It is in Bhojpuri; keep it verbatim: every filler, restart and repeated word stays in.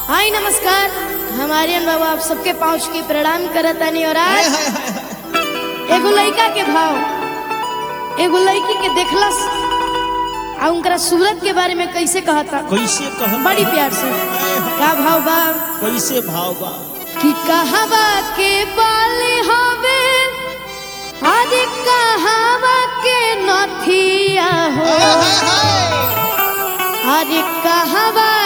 हाय नमस्कार, हमारे बाबू आप सबके पहुँच के प्रणाम करतानी। और आज एगो लड़का के भाव एगो लड़की के देखलस आ उनकरा सूरत के बारे में कैसे कहता, कैसे कह बड़ी प्यार से का भाव बा, कैसे भाव बा कि कहवा के बाले हवे अरे कहवा के नथिया हो, अरे कहवा